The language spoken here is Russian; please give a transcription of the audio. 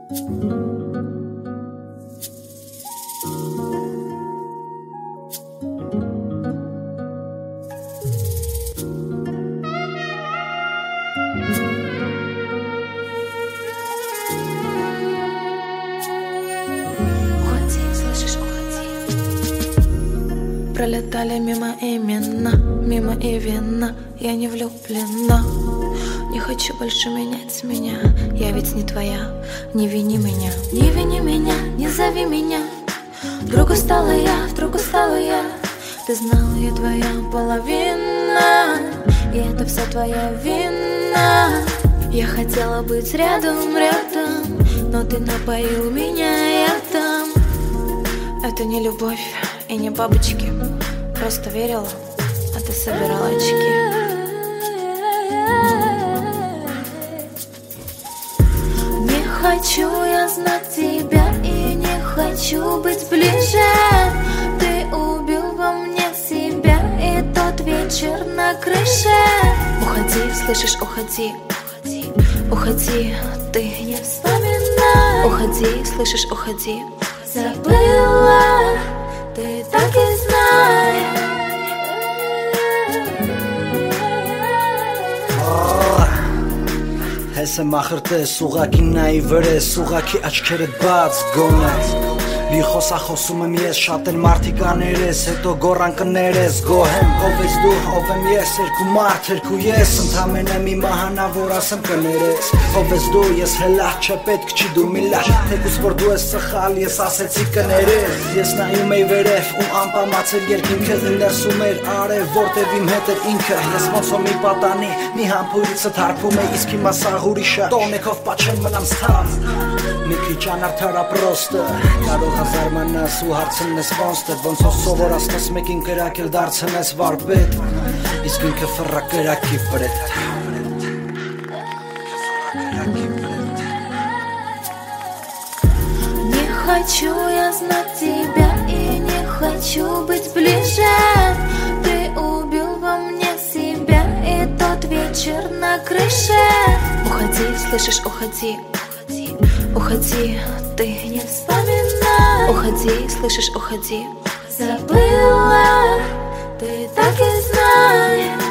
Пролетали мимо имена, мимо и вина. Я не влюблена, не хочу больше менять меня. Я ведь не твоя, не вини меня. Не вини меня, не зови меня. Вдруг устала я, вдруг устала я. Ты знала, я твоя половина, и это вся твоя вина. Я хотела быть рядом, рядом, но ты напоил меня ядом. Это не любовь и не бабочки. Просто верила, а ты собирала очки. Не хочу я знать тебя и не хочу быть ближе. Ты убил во мне себя и тот вечер на крыше. Уходи, слышишь, уходи. Уходи, ты не вспоминай. Уходи, слышишь, уходи. Забыла, ты так и знай. Հեսը մախրտես, ուղակի նայվրես, ուղակի աչքերդ բաց գոնես Լի խոսախոսում եմ ես, շատ են մարդիկաներես, հետո գորան կներես Գոհեմ, ով ես դու, ով եմ ես, երկու մարդ, երկու ես Ընդամենը մի մահանա, որ ասեմ կներես Ով ես դու, ես հելախ չէ պետք չի դու միլար Թեկուս որ դու ես սխալ, ես ասեցի կներես Ես նայում էի վերև, ում անպամացել երկինքը Ներսում էր արև, որտև իմ հետ էր ինքը Ես ոնց որ մի պատանի, մի համբույրիցը թարփում է Իսկ հիմա սաղ ուրիշը, տոնեքով պաչեմ մնամ սթավ Մի քիչ անարդարա պրոստը Կարող զարմանաս ու հարցնես ոնց թե Ոնց որ սովորացնես մեկին կրակել դարձնես վարպետ Իսկ ինքը ֆռա կրակի վրետ Не хочу я знать тебя и не хочу быть ближе. Ты убил во мне себя и тот вечер на крыше. Уходи, слышишь, уходи. Уходи, ты не вспоминай. Уходи, слышишь, уходи. Забыла, ты так и знай.